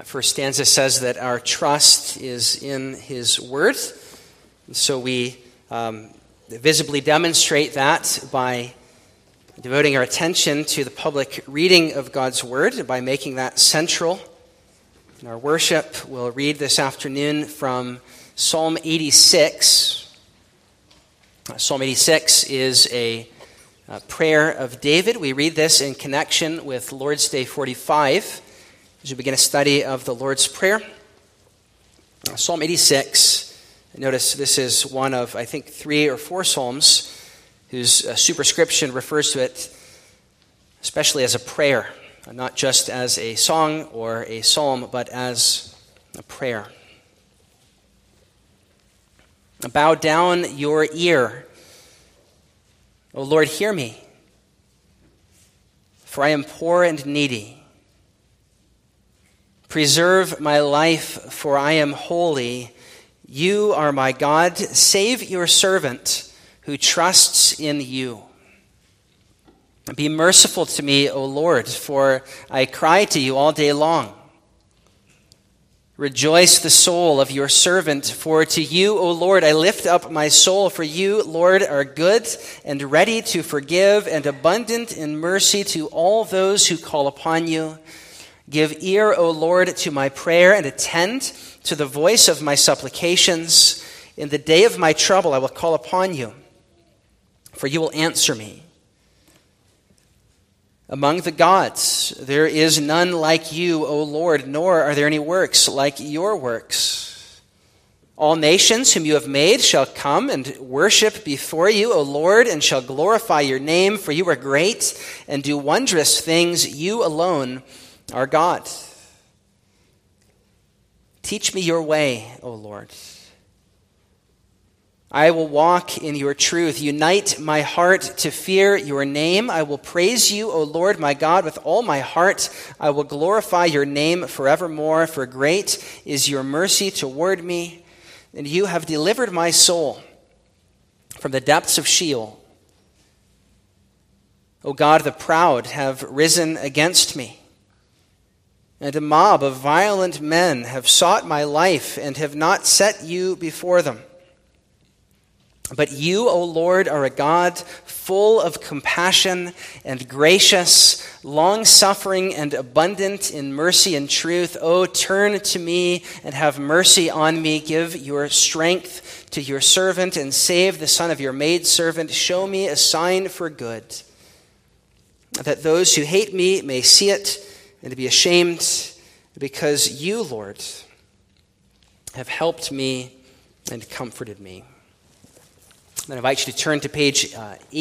First stanza says that our trust is in his word. And so we visibly demonstrate that by devoting our attention to the public reading of God's word, by making that central in our worship. We'll read this afternoon from Psalm 86. Psalm 86 is a prayer of David. We read this in connection with Lord's Day 45 as we begin a study of the Lord's Prayer. Psalm 86, notice this is one of, I think, 3 or 4 psalms whose superscription refers to it especially as a prayer, not just as a song or a psalm, but as a prayer. Bow down your ear, O Lord, hear me, for I am poor and needy. Preserve my life, for I am holy. You are my God. Save your servant who trusts in you. Be merciful to me, O Lord, for I cry to you all day long. Rejoice the soul of your servant, for to you, O Lord, I lift up my soul. For you, Lord, are good and ready to forgive and abundant in mercy to all those who call upon you. Give ear, O Lord, to my prayer and attend to the voice of my supplications. In the day of my trouble I will call upon you, for you will answer me. Among the gods there is none like you, O Lord, nor are there any works like your works. All nations whom you have made shall come and worship before you, O Lord, and shall glorify your name, for you are great and do wondrous things. You alone are God. Teach me your way, O Lord. I will walk in your truth. Unite my heart to fear your name. I will praise you, O Lord, my God, with all my heart. I will glorify your name forevermore, for great is your mercy toward me, and you have delivered my soul from the depths of Sheol. O God, the proud have risen against me, and a mob of violent men have sought my life and have not set you before them. But you, O Lord, are a God full of compassion and gracious, long-suffering and abundant in mercy and truth. O turn to me and have mercy on me. Give your strength to your servant and save the son of your maidservant. Show me a sign for good, that those who hate me may see it and be ashamed, because you, Lord, have helped me and comforted me. I invite you to turn to page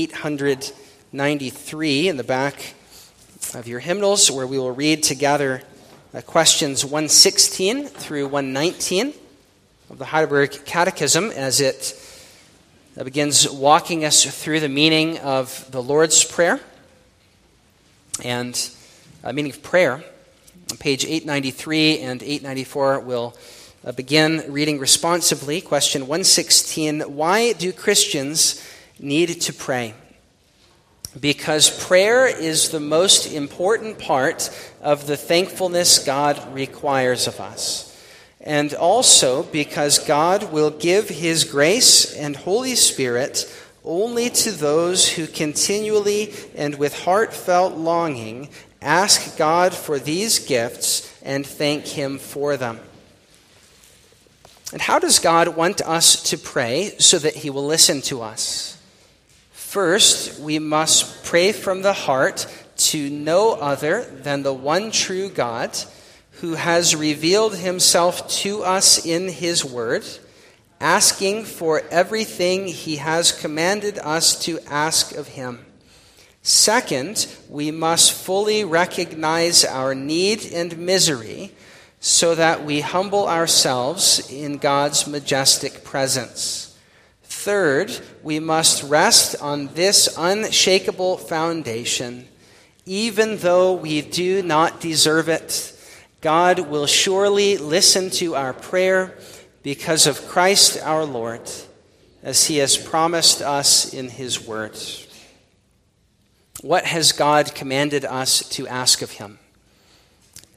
893 in the back of your hymnals, where we will read together questions 116 through 119 of the Heidelberg Catechism, as it begins walking us through the meaning of the Lord's Prayer and meaning of prayer. On page 893 and 894, we'll begin reading responsively. Question 116, why do Christians need to pray? Because prayer is the most important part of the thankfulness God requires of us. And also because God will give His grace and Holy Spirit only to those who continually and with heartfelt longing ask God for these gifts and thank Him for them. And how does God want us to pray so that He will listen to us? First, we must pray from the heart to no other than the one true God, who has revealed Himself to us in His Word, asking for everything He has commanded us to ask of Him. Second, we must fully recognize our need and misery so that we humble ourselves in God's majestic presence. Third, we must rest on this unshakable foundation. Even though we do not deserve it, God will surely listen to our prayer because of Christ our Lord, as He has promised us in His Word. What has God commanded us to ask of Him?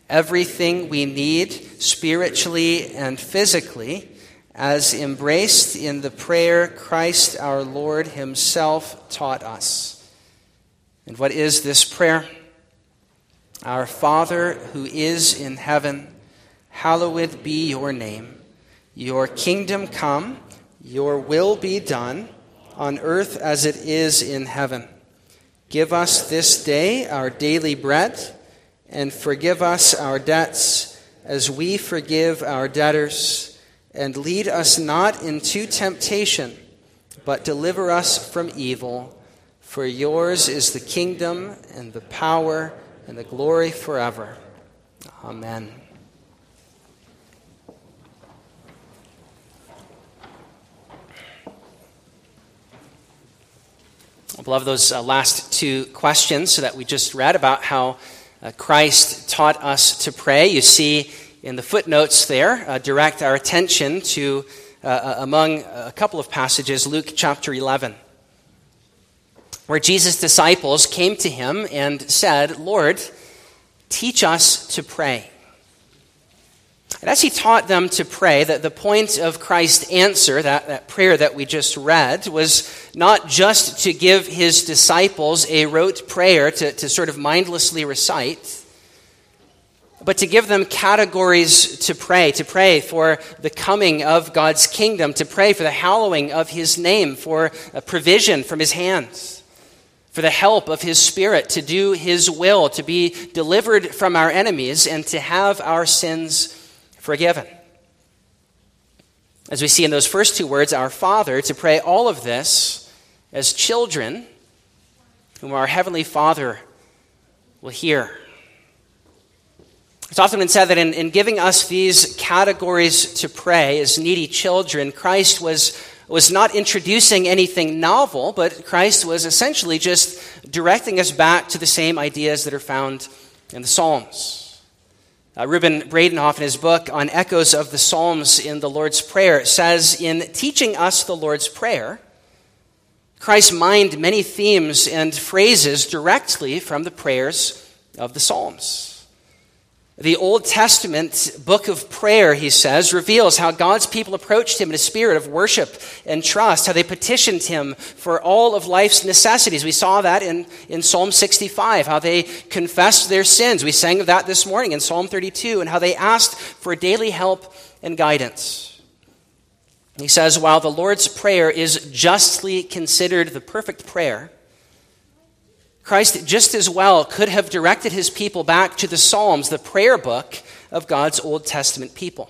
everything we need spiritually and physically, as embraced in the prayer Christ our Lord himself taught us. And what is this prayer? Our Father who is in heaven, hallowed be your name. Your kingdom come, your will be done, on earth as it is in heaven. Give us this day our daily bread, and forgive us our debts as we forgive our debtors. And lead us not into temptation, but deliver us from evil. For yours is the kingdom and the power and the glory forever. Amen. Beloved, those last two questions that we just read about how Christ taught us to pray, you see in the footnotes there, direct our attention to, among a couple of passages, Luke chapter 11, where Jesus' disciples came to him and said, Lord, teach us to pray. And as he taught them to pray, that the point of Christ's answer, that prayer that we just read, was not just to give his disciples a rote prayer to sort of mindlessly recite, but to give them categories to pray for the coming of God's kingdom, to pray for the hallowing of his name, for a provision from his hands, for the help of his Spirit to do his will, to be delivered from our enemies, and to have our sins forgiven. As we see in those first two words, our Father, to pray all of this as children whom our Heavenly Father will hear. It's often been said that in giving us these categories to pray as needy children, Christ was not introducing anything novel, but Christ was essentially just directing us back to the same ideas that are found in the Psalms. Reuben Bradenhoff, in his book on Echoes of the Psalms in the Lord's Prayer, says, in teaching us the Lord's Prayer, Christ mined many themes and phrases directly from the prayers of the Psalms. The Old Testament book of prayer, he says, reveals how God's people approached him in a spirit of worship and trust, how they petitioned him for all of life's necessities. We saw that in Psalm 65, how they confessed their sins. We sang of that this morning in Psalm 32, and how they asked for daily help and guidance. He says, while the Lord's Prayer is justly considered the perfect prayer, Christ just as well could have directed his people back to the Psalms, the prayer book of God's Old Testament people.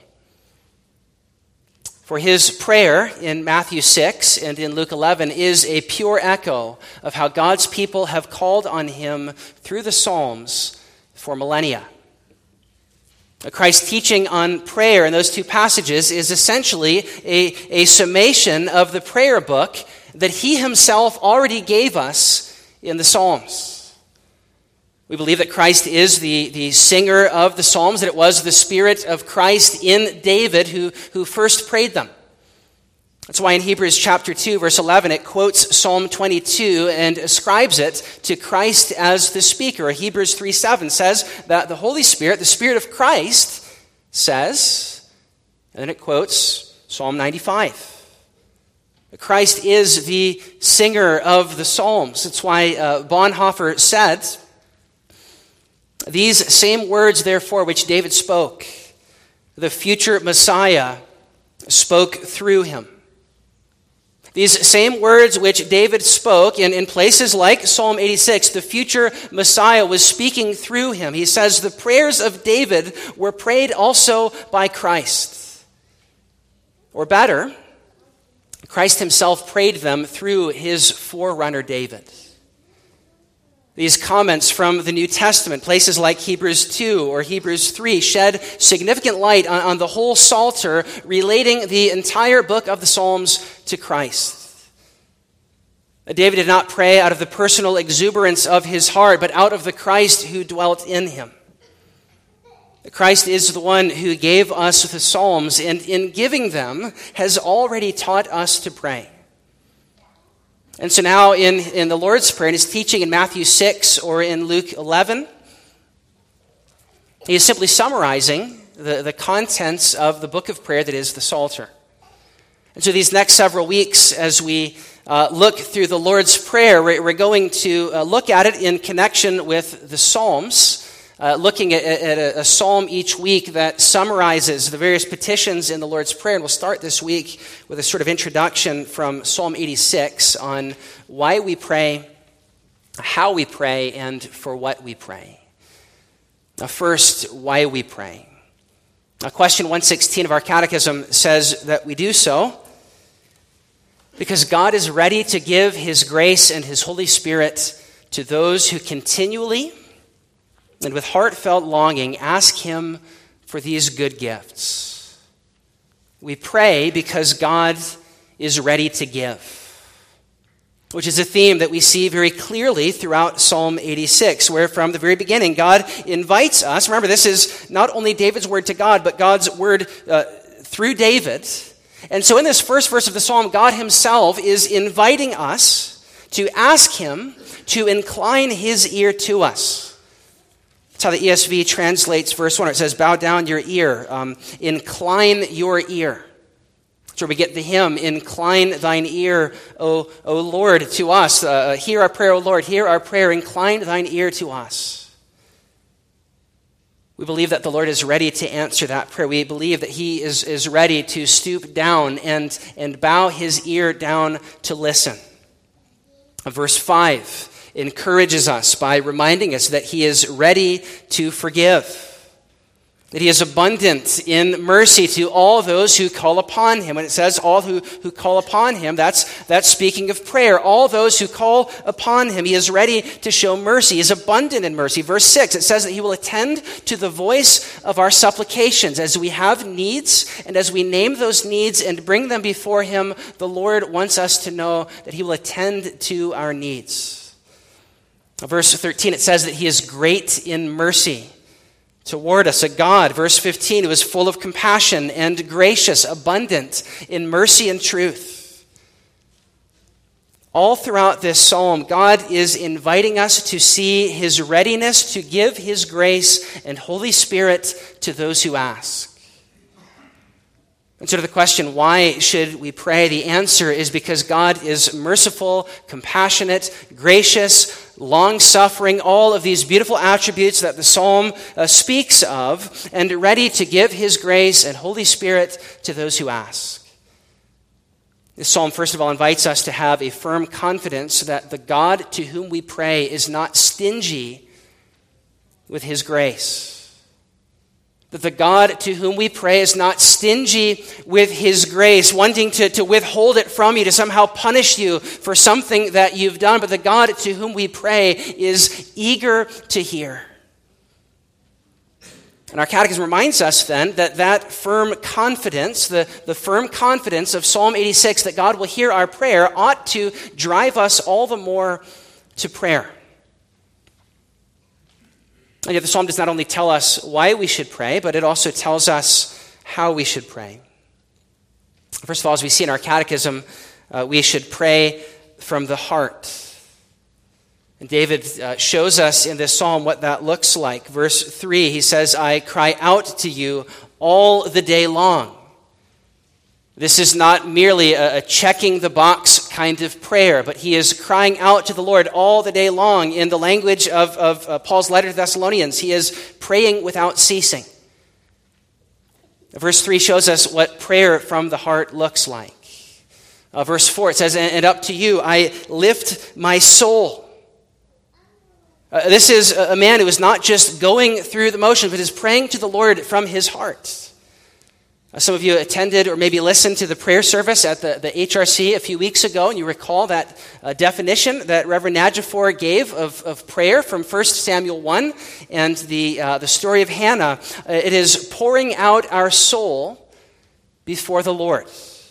For his prayer in Matthew 6 and in Luke 11 is a pure echo of how God's people have called on him through the Psalms for millennia. Christ's teaching on prayer in those two passages is essentially a summation of the prayer book that he himself already gave us in the Psalms. We believe that Christ is the singer of the Psalms, that it was the Spirit of Christ in David who first prayed them. That's why in Hebrews chapter 2, verse 11, it quotes Psalm 22 and ascribes it to Christ as the speaker. Hebrews 3:7 says that the Holy Spirit, the Spirit of Christ, says, and then it quotes Psalm 95. Christ is the singer of the Psalms. That's why Bonhoeffer said, these same words, therefore, which David spoke, the future Messiah spoke through him. These same words which David spoke in places like Psalm 86, the future Messiah was speaking through him. He says the prayers of David were prayed also by Christ. Or better, Christ himself prayed them through his forerunner David. These comments from the New Testament, places like Hebrews 2 or Hebrews 3, shed significant light on the whole Psalter relating the entire book of the Psalms to Christ. David did not pray out of the personal exuberance of his heart, but out of the Christ who dwelt in him. Christ is the one who gave us the Psalms, and in giving them has already taught us to pray. And so now in the Lord's Prayer, in his teaching in Matthew 6 or in Luke 11, He is simply summarizing the contents of the book of prayer that is the Psalter. And so these next several weeks, as we look through the Lord's Prayer, we're going to look at it in connection with the Psalms, looking at a psalm each week that summarizes the various petitions in the Lord's Prayer. And we'll start this week with a sort of introduction from Psalm 86 on why we pray, how we pray, and for what we pray. Now first, why we pray. Now, question 116 of our catechism says that we do so because God is ready to give his grace and his Holy Spirit to those who continually and with heartfelt longing ask him for these good gifts. We pray because God is ready to give, which is a theme that we see very clearly throughout Psalm 86, where from the very beginning, God invites us. Remember, this is not only David's word to God, but God's word through David. And so in this first verse of the psalm, God himself is inviting us to ask him to incline his ear to us. That's how the ESV translates verse 1. It says, bow down your ear, incline your ear. So we get the hymn, incline thine ear, O Lord, to us. Hear our prayer, O Lord, hear our prayer, incline thine ear to us. We believe that the Lord is ready to answer that prayer. We believe that he is ready to stoop down and bow his ear down to listen. Verse 5 encourages us by reminding us that he is ready to forgive, that he is abundant in mercy to all those who call upon him. When it says all who call upon him, that's speaking of prayer. All those who call upon him, he is ready to show mercy. He is abundant in mercy. Verse 6, it says that he will attend to the voice of our supplications. As we have needs and as we name those needs and bring them before him, the Lord wants us to know that he will attend to our needs. Verse 13, it says that he is great in mercy toward us, a God, verse 15, who is full of compassion and gracious, abundant in mercy and truth. All throughout this psalm, God is inviting us to see his readiness to give his grace and Holy Spirit to those who ask. And so to the question, why should we pray? The answer is because God is merciful, compassionate, gracious, long-suffering, all of these beautiful attributes that the psalm speaks of, and ready to give his grace and Holy Spirit to those who ask. This psalm, first of all, invites us to have a firm confidence that the God to whom we pray is not stingy with his grace. That the God to whom we pray is not stingy with his grace, wanting to withhold it from you, to somehow punish you for something that you've done. But the God to whom we pray is eager to hear. And our catechism reminds us then that firm confidence, the firm confidence of Psalm 86 that God will hear our prayer ought to drive us all the more to prayer. And yet the psalm does not only tell us why we should pray, but it also tells us how we should pray. First of all, as we see in our catechism, we should pray from the heart. And David shows us in this psalm what that looks like. Verse 3, he says, I cry out to you all the day long. This is not merely a checking the box kind of prayer, but he is crying out to the Lord all the day long. In the language of Paul's letter to Thessalonians, he is praying without ceasing. Verse 3 shows us what prayer from the heart looks like. Verse 4, it says, and up to you I lift my soul. This is a man who is not just going through the motions, but is praying to the Lord from his heart. Some of you attended or maybe listened to the prayer service at the HRC a few weeks ago, and you recall that definition that Reverend Nadjafor gave of prayer from 1 Samuel 1 and the story of Hannah. It is pouring out our soul before the Lord.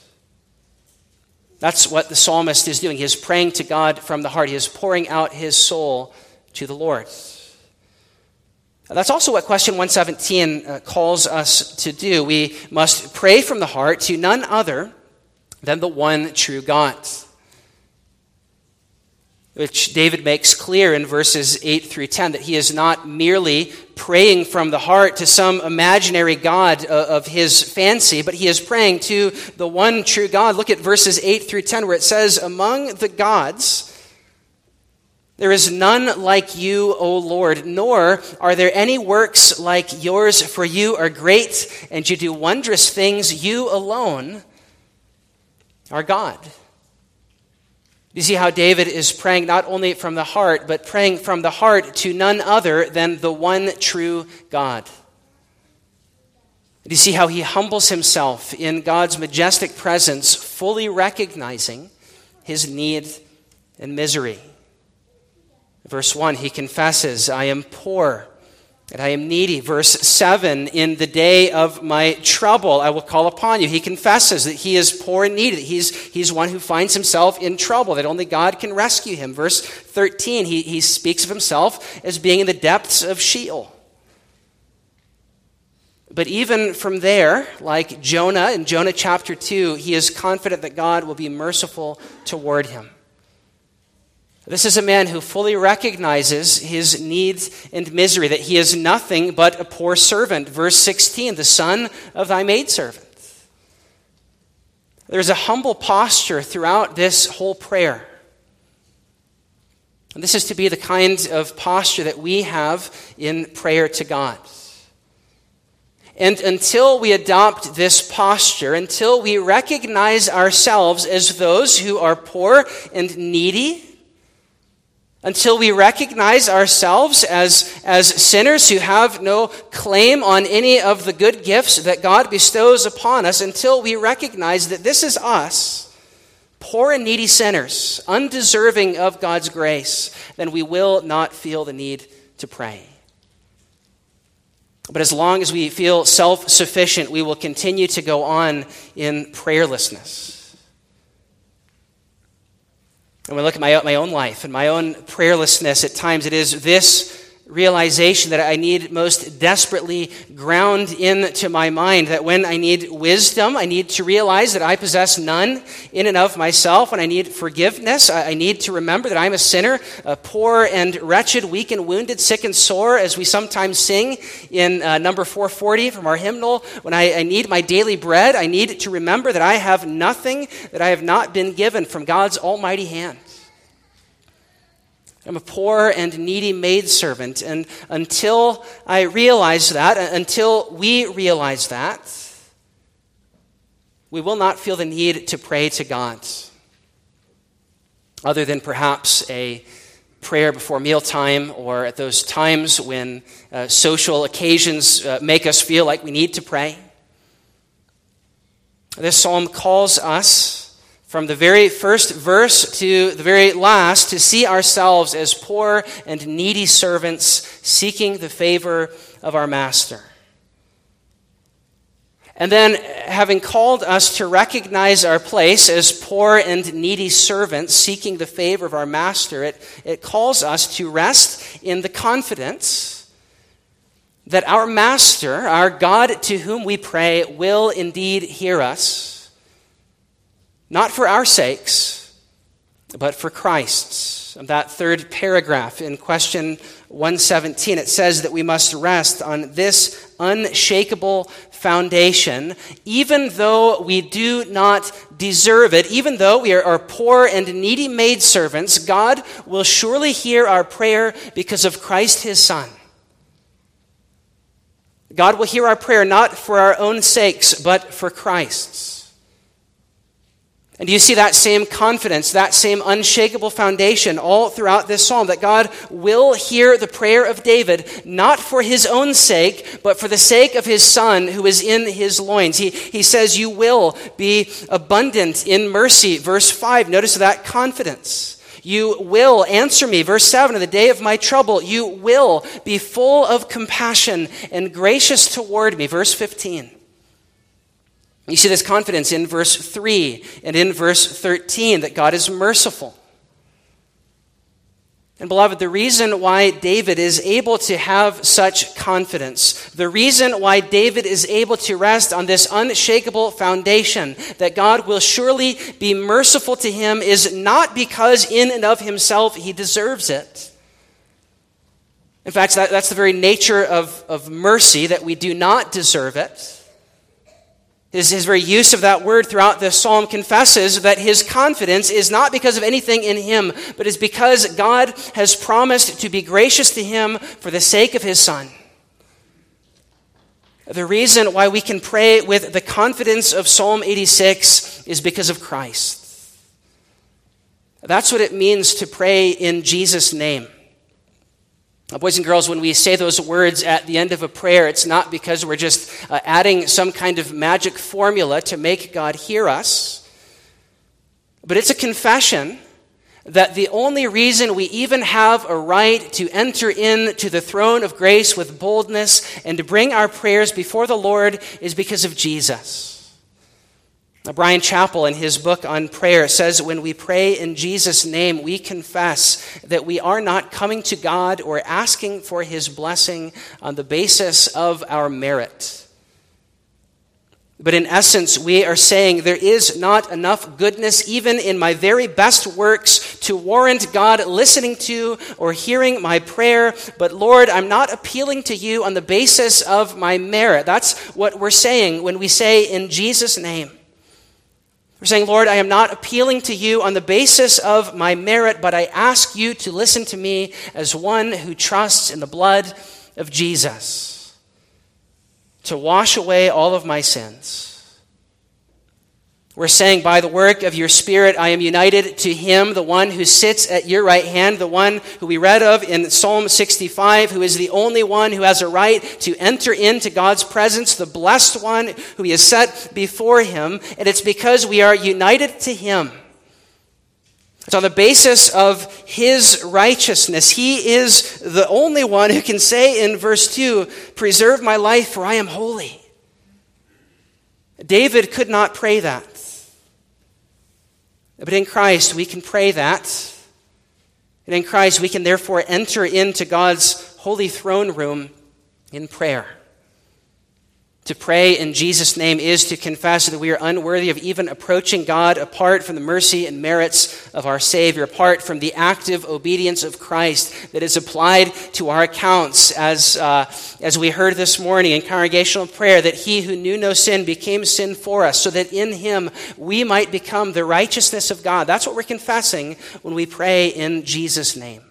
That's what the psalmist is doing. He is praying to God from the heart. He is pouring out his soul to the Lord. That's also what question 117 calls us to do. We must pray from the heart to none other than the one true God. which David makes clear in verses 8 through 10, that he is not merely praying from the heart to some imaginary God of his fancy, but he is praying to the one true God. Look at verses 8 through 10, where it says, "Among the gods, there is none like you, O Lord, nor are there any works like yours, for you are great, and you do wondrous things. You alone are God." You see how David is praying not only from the heart, but praying from the heart to none other than the one true God. Do you see how he humbles himself in God's majestic presence, fully recognizing his need and misery? Verse 1, he confesses, "I am poor and I am needy." Verse 7, "In the day of my trouble, I will call upon you." He confesses that he is poor and needy, that he's one who finds himself in trouble, that only God can rescue him. Verse 13, he speaks of himself as being in the depths of Sheol. But even from there, like Jonah in Jonah chapter 2, he is confident that God will be merciful toward him. This is a man who fully recognizes his needs and misery, that he is nothing but a poor servant. Verse 16, "The son of thy maidservant." There's a humble posture throughout this whole prayer. And this is to be the kind of posture that we have in prayer to God. And until we adopt this posture, until we recognize ourselves as those who are poor and needy, until we recognize ourselves as sinners who have no claim on any of the good gifts that God bestows upon us, until we recognize that this is us, poor and needy sinners, undeserving of God's grace, then we will not feel the need to pray. But as long as we feel self-sufficient, we will continue to go on in prayerlessness. And when I look at my own life and my own prayerlessness, at times it is this realization that I need most desperately ground into my mind, that when I need wisdom, I need to realize that I possess none in and of myself. When I need forgiveness, I need to remember that I'm a sinner, poor and wretched, weak and wounded, sick and sore, as we sometimes sing in number 440 from our hymnal. When I need my daily bread, I need to remember that I have nothing that I have not been given from God's almighty hand. I'm a poor and needy maidservant, and until I realize that, until we realize that, we will not feel the need to pray to God, other than perhaps a prayer before mealtime or at those times when social occasions make us feel like we need to pray. This psalm calls us, from the very first verse to the very last, to see ourselves as poor and needy servants seeking the favor of our master. And then, having called us to recognize our place as poor and needy servants seeking the favor of our master, it calls us to rest in the confidence that our master, our God to whom we pray, will indeed hear us. Not for our sakes, but for Christ's. In that third paragraph in question 117, it says that we must rest on this unshakable foundation, even though we do not deserve it, even though we are poor and needy maidservants, God will surely hear our prayer because of Christ his Son. God will hear our prayer not for our own sakes, but for Christ's. And do you see that same confidence, that same unshakable foundation all throughout this psalm, that God will hear the prayer of David, not for his own sake, but for the sake of his Son who is in his loins. He says, "You will be abundant in mercy." Verse 5, notice that confidence. "You will answer me." Verse 7, "In the day of my trouble, you will be full of compassion and gracious toward me." Verse 15. You see this confidence in verse 3 and in verse 13, that God is merciful. And beloved, the reason why David is able to have such confidence, the reason why David is able to rest on this unshakable foundation that God will surely be merciful to him, is not because in and of himself he deserves it. In fact, that's the very nature of mercy, that we do not deserve it. His very use of that word throughout the psalm confesses that his confidence is not because of anything in him, but is because God has promised to be gracious to him for the sake of his Son. The reason why we can pray with the confidence of Psalm 86 is because of Christ. That's what it means to pray in Jesus' name. Boys and girls, when we say those words at the end of a prayer, it's not because we're just adding some kind of magic formula to make God hear us, but it's a confession that the only reason we even have a right to enter into the throne of grace with boldness and to bring our prayers before the Lord is because of Jesus. Now, Brian Chappell, in his book on prayer, says when we pray in Jesus' name, we confess that we are not coming to God or asking for his blessing on the basis of our merit. But in essence, we are saying there is not enough goodness even in my very best works to warrant God listening to or hearing my prayer. But Lord, I'm not appealing to you on the basis of my merit. That's what we're saying when we say in Jesus' name. We're saying, Lord, I am not appealing to you on the basis of my merit, but I ask you to listen to me as one who trusts in the blood of Jesus to wash away all of my sins. We're saying, by the work of your Spirit, I am united to him, the one who sits at your right hand, the one who we read of in Psalm 65, who is the only one who has a right to enter into God's presence, the blessed one who he has set before him. And it's because we are united to him. It's on the basis of his righteousness. He is the only one who can say in verse 2, preserve my life, for I am holy. David could not pray that. But in Christ, we can pray that. And in Christ, we can therefore enter into God's holy throne room in prayer. To pray in Jesus' name is to confess that we are unworthy of even approaching God apart from the mercy and merits of our Savior, apart from the active obedience of Christ that is applied to our accounts, as we heard this morning in congregational prayer, that he who knew no sin became sin for us, so that in him we might become the righteousness of God. That's what we're confessing when we pray in Jesus' name.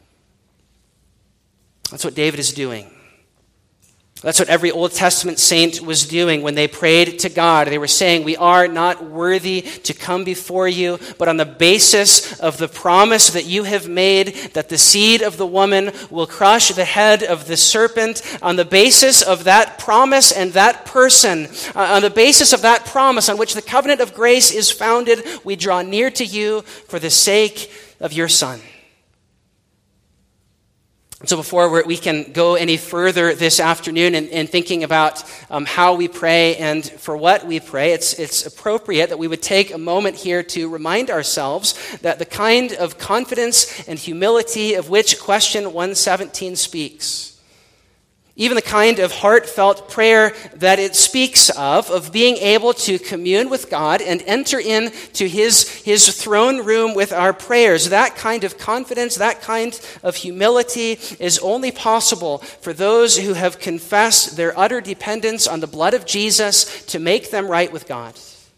That's what David is doing. That's what every Old Testament saint was doing when they prayed to God. They were saying, we are not worthy to come before you, but on the basis of the promise that you have made, that the seed of the woman will crush the head of the serpent, on the basis of that promise and that person, on the basis of that promise on which the covenant of grace is founded, we draw near to you for the sake of your Son. So before we can go any further this afternoon in thinking about how we pray and for what we pray, it's appropriate that we would take a moment here to remind ourselves that the kind of confidence and humility of which question 117 speaks, even the kind of heartfelt prayer that it speaks of being able to commune with God and enter into his throne room with our prayers, that kind of confidence, that kind of humility is only possible for those who have confessed their utter dependence on the blood of Jesus to make them right with God.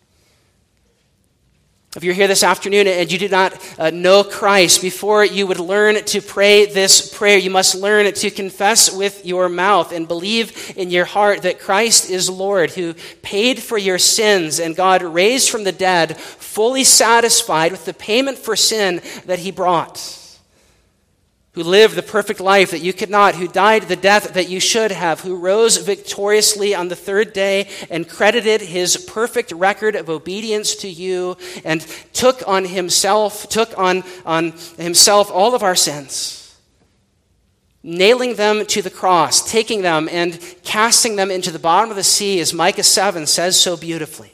If you're here this afternoon and you do not know Christ, before you would learn to pray this prayer, you must learn to confess with your mouth and believe in your heart that Christ is Lord, who paid for your sins and God raised from the dead, fully satisfied with the payment for sin that he brought. Who lived the perfect life that you could not, who died the death that you should have, who rose victoriously on the third day and credited his perfect record of obedience to you and took on himself all of our sins, nailing them to the cross, taking them and casting them into the bottom of the sea, as Micah 7 says so beautifully.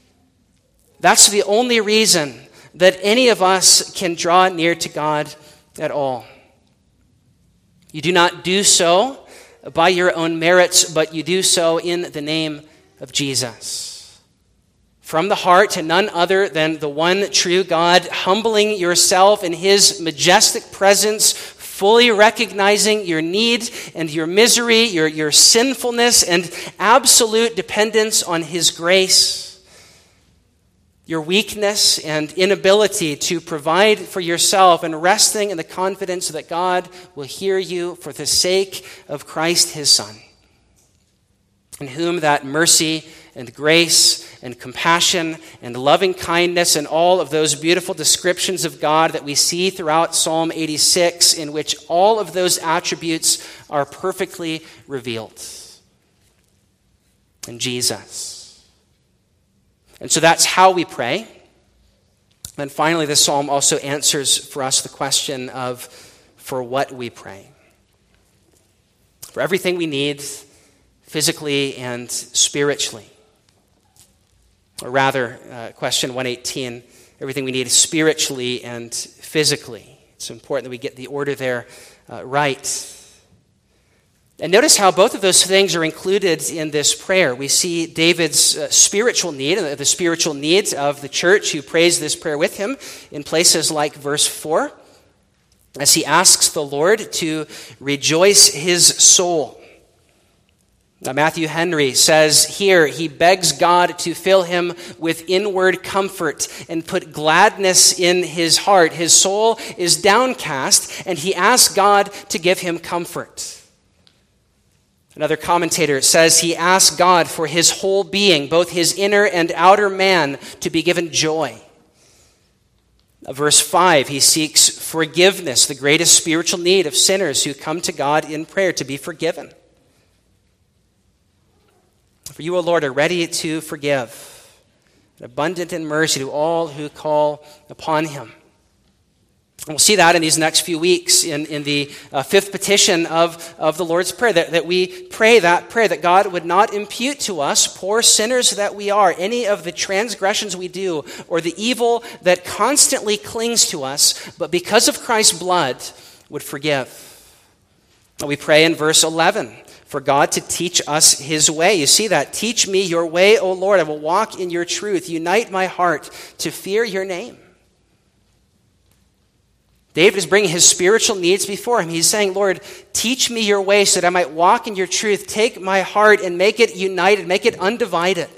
That's the only reason that any of us can draw near to God at all. You do not do so by your own merits, but you do so in the name of Jesus. From the heart to none other than the one true God, humbling yourself in his majestic presence, fully recognizing your need and your misery, your sinfulness, and absolute dependence on his grace, your weakness and inability to provide for yourself, and resting in the confidence that God will hear you for the sake of Christ his Son, in whom that mercy and grace and compassion and loving kindness and all of those beautiful descriptions of God that we see throughout Psalm 86, in which all of those attributes are perfectly revealed in Jesus. And so that's how we pray. And finally, this psalm also answers for us the question of for what we pray. For everything we need, physically and spiritually. Or rather, question 118, everything we need spiritually and physically. It's important that we get the order there right. And notice how both of those things are included in this prayer. We see David's spiritual need, the spiritual needs of the church who prays this prayer with him in places like verse 4, as he asks the Lord to rejoice his soul. Now, Matthew Henry says here, he begs God to fill him with inward comfort and put gladness in his heart. His soul is downcast, and he asks God to give him comfort. Another commentator says he asks God for his whole being, both his inner and outer man, to be given joy. Verse 5, he seeks forgiveness, the greatest spiritual need of sinners who come to God in prayer, to be forgiven. For you, O Lord, are ready to forgive, and abundant in mercy to all who call upon him. And we'll see that in these next few weeks in the fifth petition of the Lord's Prayer, that we pray that prayer, that God would not impute to us, poor sinners that we are, any of the transgressions we do or the evil that constantly clings to us, but because of Christ's blood would forgive. And we pray in verse 11, for God to teach us his way. You see that? Teach me your way, O Lord. I will walk in your truth. Unite my heart to fear your name. David is bringing his spiritual needs before him. He's saying, Lord, teach me your way so that I might walk in your truth. Take my heart and make it united, make it undivided.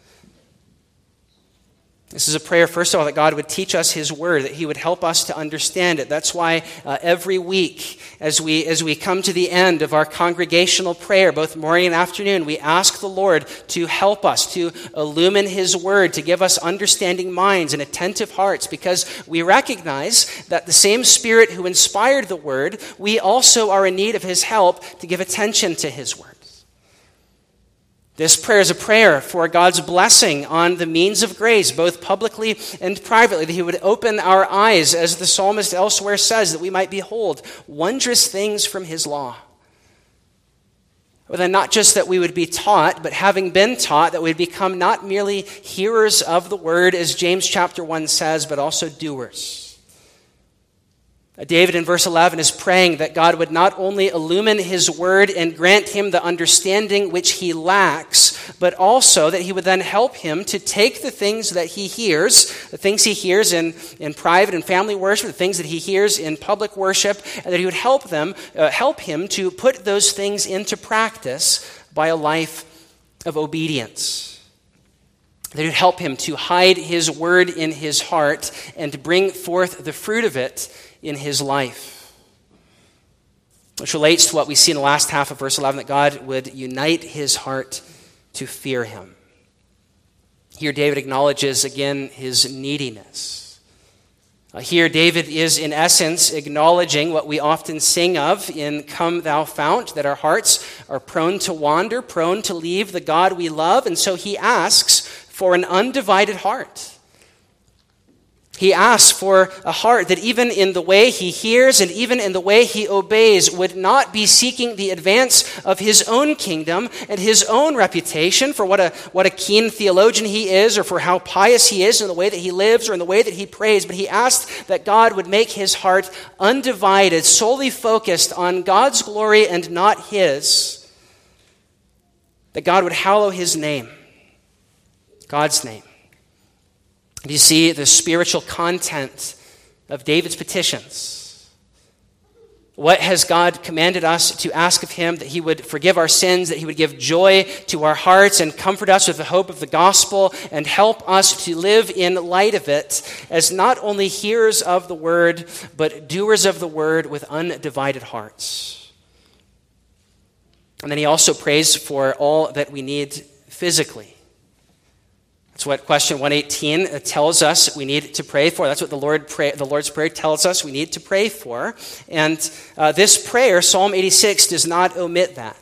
This is a prayer, first of all, that God would teach us his word, that he would help us to understand it. That's why every week, as we come to the end of our congregational prayer, both morning and afternoon, we ask the Lord to help us, to illumine his word, to give us understanding minds and attentive hearts, because we recognize that the same Spirit who inspired the word, we also are in need of his help to give attention to his word. This prayer is a prayer for God's blessing on the means of grace, both publicly and privately, that he would open our eyes, as the psalmist elsewhere says, that we might behold wondrous things from his law. Well, then not just that we would be taught, but having been taught, that we would become not merely hearers of the word, as James chapter 1 says, but also doers. David in verse 11 is praying that God would not only illumine his word and grant him the understanding which he lacks, but also that he would then help him to take the things that he hears, the things he hears in private and family worship, the things that he hears in public worship, and that he would help him to put those things into practice by a life of obedience. That it would help him to hide his word in his heart and to bring forth the fruit of it in his life. Which relates to what we see in the last half of verse 11, that God would unite his heart to fear him. Here David acknowledges again his neediness. Here David is in essence acknowledging what we often sing of in Come Thou Fount, that our hearts are prone to wander, prone to leave the God we love, and so he asks for an undivided heart. He asks for a heart that even in the way he hears and even in the way he obeys would not be seeking the advance of his own kingdom and his own reputation for what a keen theologian he is, or for how pious he is in the way that he lives or in the way that he prays. But he asked that God would make his heart undivided, solely focused on God's glory and not his. That God would hallow his name, God's name. Do you see the spiritual content of David's petitions? What has God commanded us to ask of him? That he would forgive our sins, that he would give joy to our hearts and comfort us with the hope of the gospel and help us to live in light of it as not only hearers of the word, but doers of the word with undivided hearts. And then he also prays for all that we need physically. That's what question 118 tells us we need to pray for. That's what the Lord's Prayer tells us we need to pray for. And this prayer, Psalm 86, does not omit that.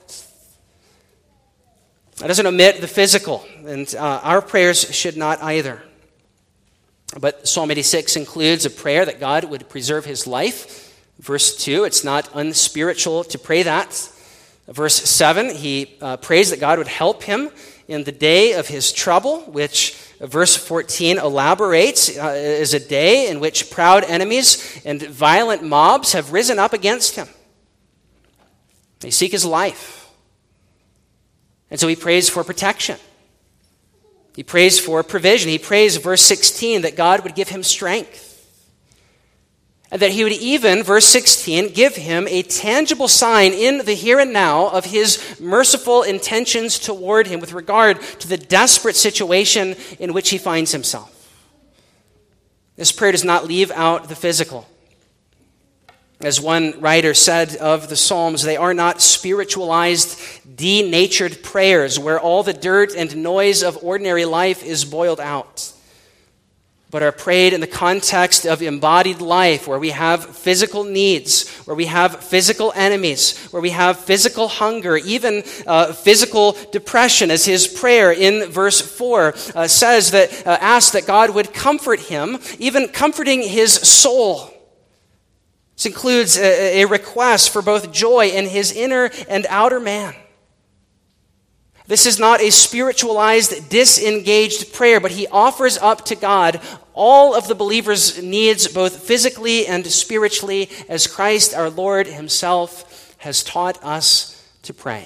It doesn't omit the physical, and our prayers should not either. But Psalm 86 includes a prayer that God would preserve his life. Verse 2, it's not unspiritual to pray that. Verse 7, he prays that God would help him in the day of his trouble, which verse 14 elaborates is a day in which proud enemies and violent mobs have risen up against him. They seek his life. And so he prays for protection. He prays for provision. He prays, verse 16, that God would give him strength. And that he would even, verse 16, give him a tangible sign in the here and now of his merciful intentions toward him with regard to the desperate situation in which he finds himself. This prayer does not leave out the physical. As one writer said of the Psalms, they are not spiritualized, denatured prayers where all the dirt and noise of ordinary life is boiled out, but are prayed in the context of embodied life, where we have physical needs, where we have physical enemies, where we have physical hunger, even physical depression, as his prayer in verse 4 says, that asks that God would comfort him, even comforting his soul. This includes a request for both joy in his inner and outer man. This is not a spiritualized, disengaged prayer, but he offers up to God all of the believer's needs, both physically and spiritually, as Christ our Lord himself has taught us to pray.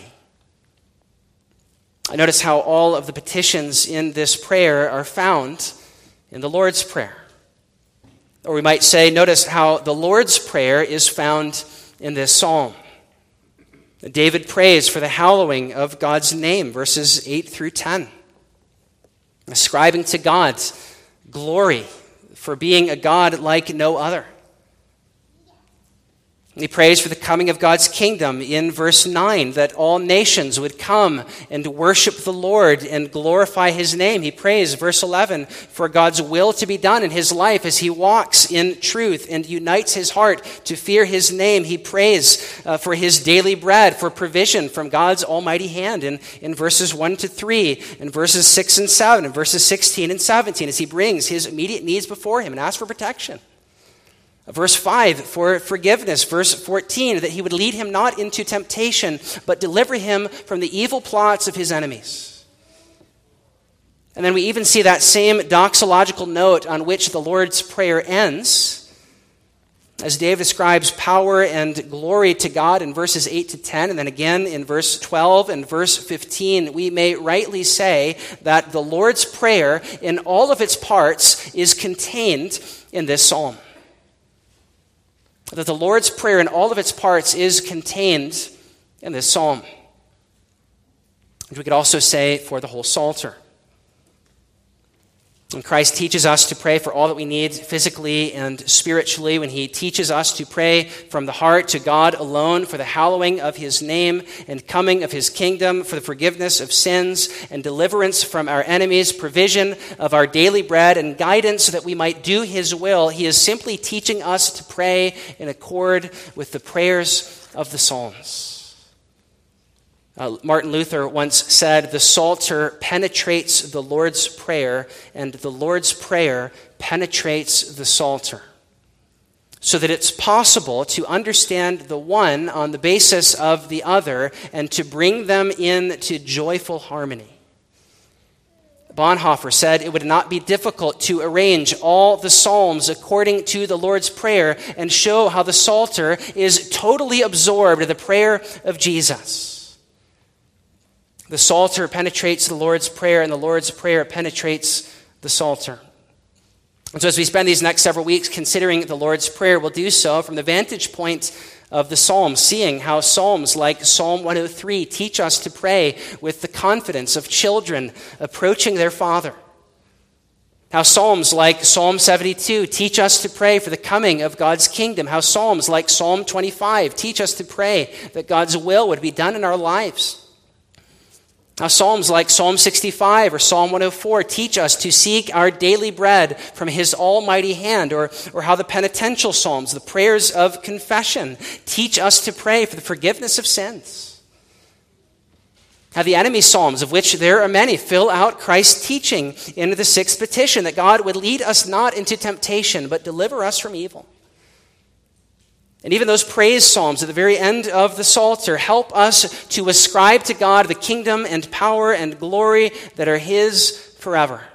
I notice how all of the petitions in this prayer are found in the Lord's Prayer. Or we might say, notice how the Lord's Prayer is found in this psalm. David prays for the hallowing of God's name, verses 8 through 10, ascribing to God glory for being a God like no other. He prays for the coming of God's kingdom in verse 9, that all nations would come and worship the Lord and glorify his name. He prays, verse 11, for God's will to be done in his life as he walks in truth and unites his heart to fear his name. He prays for his daily bread, for provision from God's almighty hand in verses 1 to 3, in verses 6 and 7, in verses 16 and 17, as he brings his immediate needs before him and asks for protection. Verse 5, for forgiveness. Verse 14, that he would lead him not into temptation, but deliver him from the evil plots of his enemies. And then we even see that same doxological note on which the Lord's Prayer ends, as David describes power and glory to God in verses 8 to 10, and then again in verse 12 and verse 15, we may rightly say that the Lord's Prayer in all of its parts is contained in this psalm. That the Lord's Prayer in all of its parts is contained in this psalm. And we could also say for the whole Psalter. And Christ teaches us to pray for all that we need physically and spiritually, when he teaches us to pray from the heart to God alone for the hallowing of his name and coming of his kingdom, for the forgiveness of sins and deliverance from our enemies, provision of our daily bread and guidance so that we might do his will. He is simply teaching us to pray in accord with the prayers of the Psalms. Martin Luther once said, "The Psalter penetrates the Lord's Prayer, and the Lord's Prayer penetrates the Psalter," so that it's possible to understand the one on the basis of the other and to bring them into joyful harmony. Bonhoeffer said it would not be difficult to arrange all the Psalms according to the Lord's Prayer and show how the Psalter is totally absorbed in the prayer of Jesus. The Psalter penetrates the Lord's Prayer, and the Lord's Prayer penetrates the Psalter. And so as we spend these next several weeks considering the Lord's Prayer, we'll do so from the vantage point of the Psalms, seeing how Psalms like Psalm 103 teach us to pray with the confidence of children approaching their Father. How Psalms like Psalm 72 teach us to pray for the coming of God's kingdom. How Psalms like Psalm 25 teach us to pray that God's will would be done in our lives. How Psalms like Psalm 65 or Psalm 104 teach us to seek our daily bread from His almighty hand, or how the penitential Psalms, the prayers of confession, teach us to pray for the forgiveness of sins. How the enemy Psalms, of which there are many, fill out Christ's teaching in the sixth petition, that God would lead us not into temptation, but deliver us from evil. And even those praise psalms at the very end of the Psalter help us to ascribe to God the kingdom and power and glory that are His forever.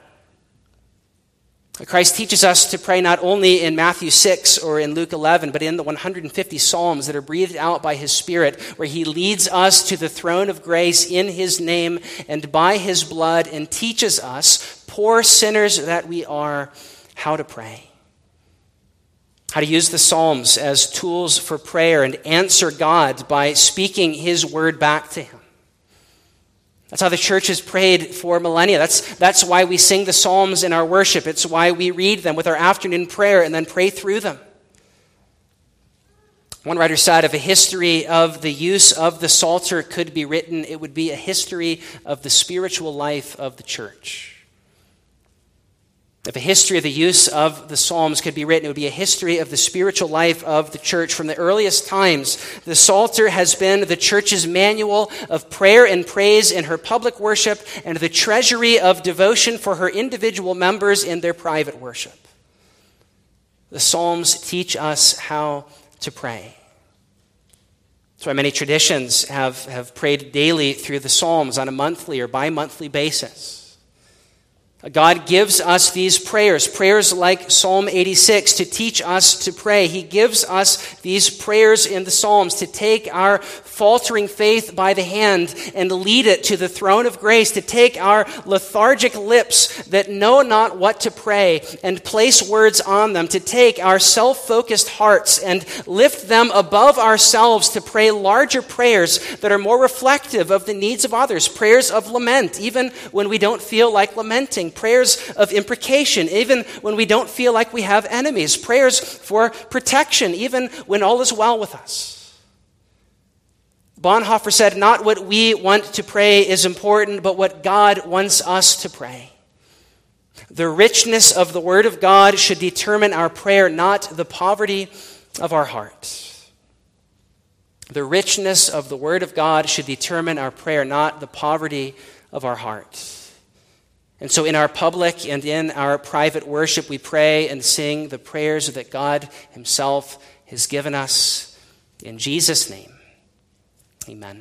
Christ teaches us to pray not only in Matthew 6 or in Luke 11, but in the 150 psalms that are breathed out by His Spirit, where He leads us to the throne of grace in His name and by His blood, and teaches us, poor sinners that we are, how to pray. How to use the Psalms as tools for prayer and answer God by speaking His word back to Him. That's how the church has prayed for millennia. That's why we sing the Psalms in our worship. It's why we read them with our afternoon prayer and then pray through them. One writer said, if a history of the use of the Psalter could be written, it would be a history of the spiritual life of the church. If a history of the use of the Psalms could be written, it would be a history of the spiritual life of the church. From the earliest times, the Psalter has been the church's manual of prayer and praise in her public worship and the treasury of devotion for her individual members in their private worship. The Psalms teach us how to pray. That's why many traditions have prayed daily through the Psalms on a monthly or bi-monthly basis. God gives us these prayers like Psalm 86, to teach us to pray. He gives us these prayers in the Psalms to take our faltering faith by the hand and lead it to the throne of grace, to take our lethargic lips that know not what to pray and place words on them, to take our self-focused hearts and lift them above ourselves to pray larger prayers that are more reflective of the needs of others, prayers of lament, even when we don't feel like lamenting, prayers of imprecation, even when we don't feel like we have enemies, prayers for protection, even when all is well with us. Bonhoeffer said, not what we want to pray is important, but what God wants us to pray. The richness of the Word of God should determine our prayer, not the poverty of our heart. The richness of the Word of God should determine our prayer, not the poverty of our heart. And so in our public and in our private worship, we pray and sing the prayers that God Himself has given us. In Jesus' name, amen.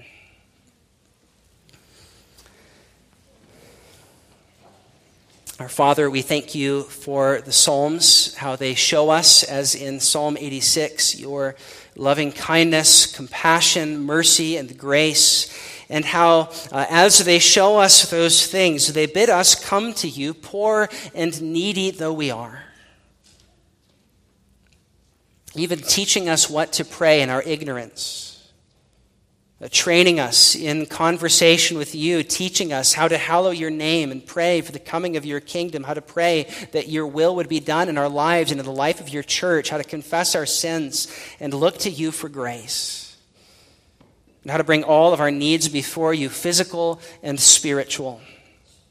Our Father, we thank You for the Psalms, how they show us, as in Psalm 86, Your loving kindness, compassion, mercy, and grace, and how, as they show us those things, they bid us come to You, poor and needy though we are. Even teaching us what to pray in our ignorance. Training us in conversation with You, teaching us how to hallow Your name and pray for the coming of Your kingdom, how to pray that Your will would be done in our lives and in the life of Your church, how to confess our sins and look to You for grace. And how to bring all of our needs before You, physical and spiritual.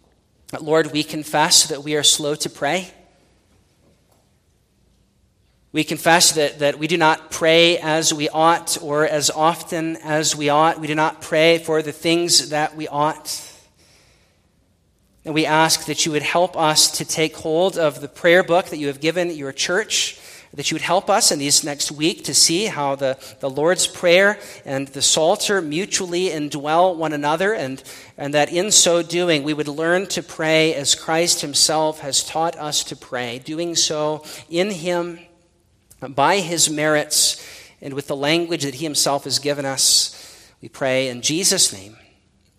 Lord, we confess that we are slow to pray. We confess that we do not pray as we ought or as often as we ought. We do not pray for the things that we ought. And we ask that you would help us to take hold of the prayer book that you have given your church, that you would help us in these next week to see how the Lord's Prayer and the Psalter mutually indwell one another, and that in so doing we would learn to pray as Christ himself has taught us to pray, doing so in him, by his merits, and with the language that he himself has given us. We pray in Jesus' name.